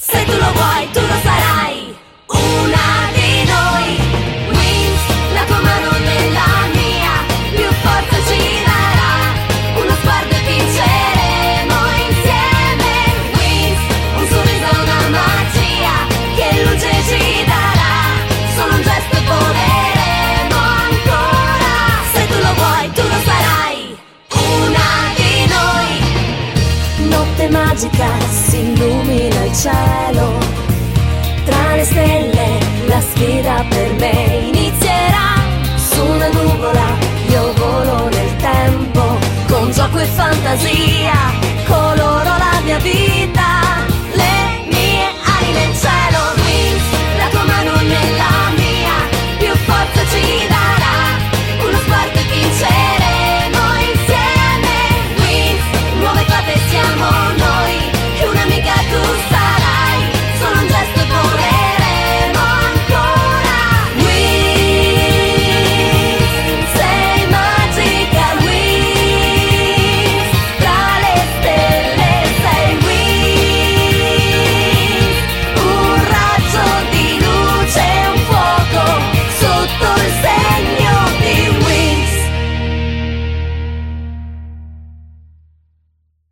Se tu lo vuoi, tu lo sarai una di noi. Wings, la tua mano nella mia, più forza ci darà. Uno sguardo e vinceremo insieme. Wings, un sorriso, una magia che luce ci darà. Solo un gesto e voleremo ancora. Se tu lo vuoi, tu lo sarai una di noi. Notte magica, si illumina il cielo. Tra le stelle la sfida per me inizierà. Su una nuvola io volo nel tempo. Con gioco e fantasia coloro la mia vita.